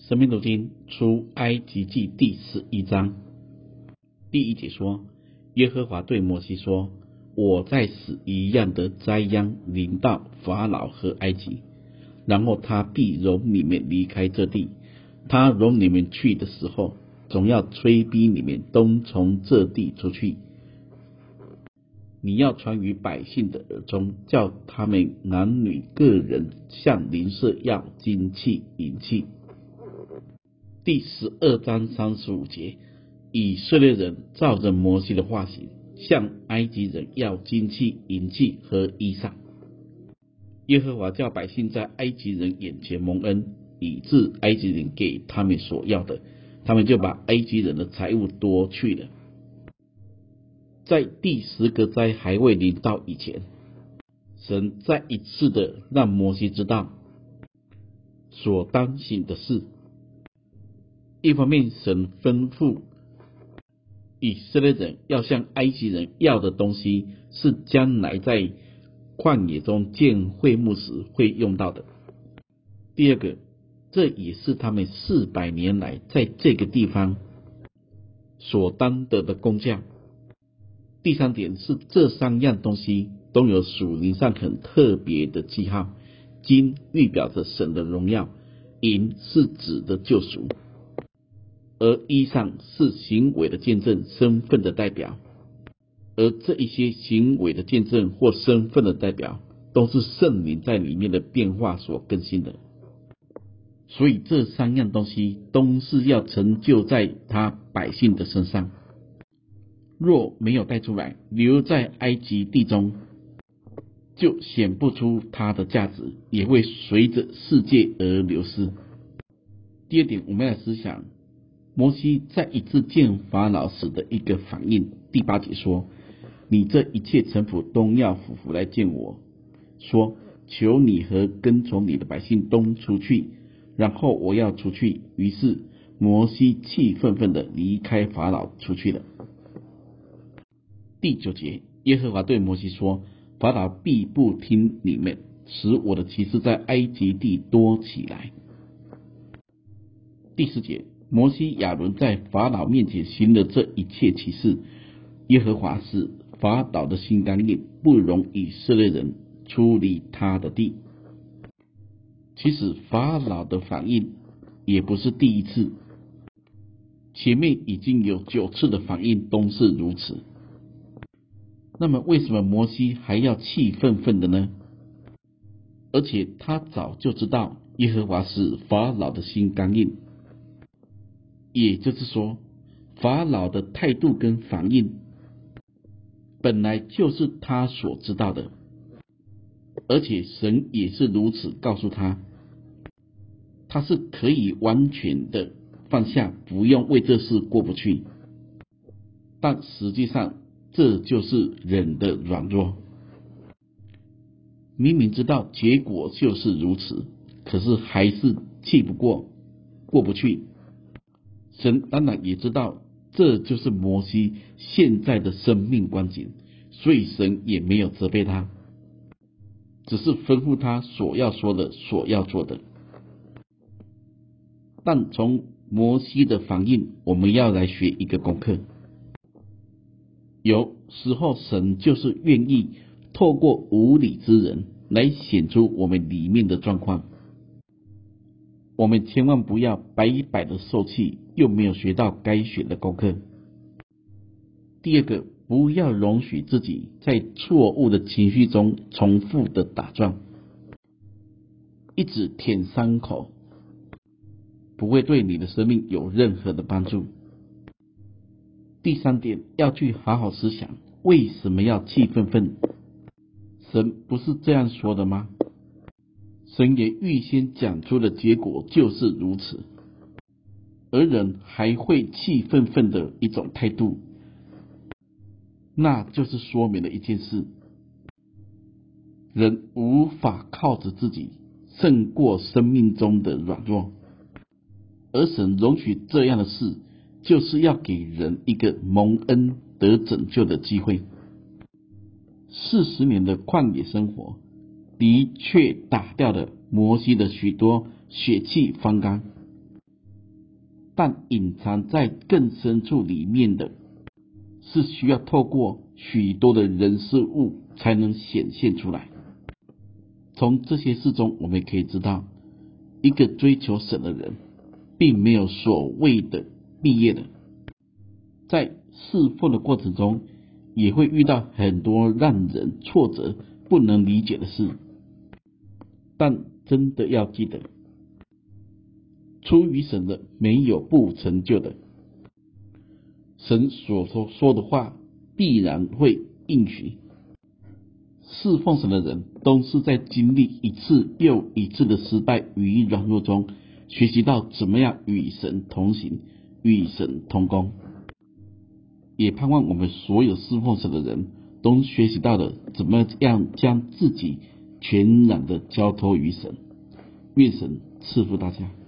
生命读经出埃及记第11章第1节说，耶和华对摩西说，我在使一样的灾殃临到法老和埃及，然后他必容你们离开这地。他容你们去的时候，总要催逼你们都从这地出去。你要传于百姓的耳中，叫他们男女个人向邻舍要金器银器。第12章35节，以色列人照着摩西的话行，向埃及人要金器银器和衣裳。耶和华叫百姓在埃及人眼前蒙恩，以致埃及人给他们所要的，他们就把埃及人的财物夺去了。在第10个灾还未临到以前，神再一次的让摩西知道所当行的事。一方面，神吩咐以色列人要向埃及人要的东西，是将来在旷野中建会幕时会用到的。第二个，这也是他们400年来在这个地方所当得的工价。第3点是，这3样东西都有属灵上很特别的记号。金预表着神的荣耀，银是指的救赎，而衣裳是行为的见证，身份的代表。而这一些行为的见证或身份的代表，都是圣灵在里面的变化所更新的。所以这3样东西都是要成就在他百姓的身上。若没有带出来，留在埃及地中，就显不出它的价值，也会随着世界而流失。第2点，我们来思想摩西再一次见法老时的一个反应。第8节说，你这一切臣仆都要俯伏来见我，说，求你和跟从你的百姓都出去，然后我要出去。于是摩西气愤愤地离开法老出去了。第9节，耶和华对摩西说，法老必不听你们，使我的奇事在埃及地多起来。第10节，摩西亚伦在法老面前行了这一切奇事，耶和华使法老的心刚硬，不容以色列人出离他的地。其实法老的反应也不是第一次，前面已经有9次的反应都是如此。那么为什么摩西还要气愤愤的呢？而且他早就知道耶和华使法老的心刚硬，也就是说，法老的态度跟反应本来就是他所知道的，而且神也是如此告诉他，他是可以完全的放下，不用为这事过不去。但实际上这就是人的软弱，明明知道结果就是如此，可是还是气不过，过不去。神当然也知道这就是摩西现在的生命光景，所以神也没有责备他，只是吩咐他所要说的，所要做的。但从摩西的反应，我们要来学一个功课。有时候神就是愿意透过无理之人来显出我们里面的状况。我们千万不要白白的受气，又没有学到该学的功课。第2个，不要容许自己在错误的情绪中重复的打转，一直舔伤口，不会对你的生命有任何的帮助。第3点，要去好好思想，为什么要气愤愤？神不是这样说的吗？神也预先讲出的结果就是如此，而人还会气愤愤的一种态度，那就是说明了一件事，人无法靠着自己胜过生命中的软弱，而神容许这样的事，就是要给人一个蒙恩得拯救的机会。40年的旷野生活的确打掉了摩西的许多血气方刚， 但隐藏在更深处里面的，是需要透过许多的人事物才能显现出来。从这些事中，我们可以知道，一个追求神的人，并没有所谓的毕业的，在侍奉的过程中，也会遇到很多让人挫折、不能理解的事。但真的要记得，出于神的没有不成就的，神所说的话必然会应许。侍奉神的人都是在经历一次又一次的失败与软弱中，学习到怎么样与神同行，与神同工。也盼望我们所有侍奉神的人都学习到了怎么样将自己全然的交托于神。愿神赐福大家。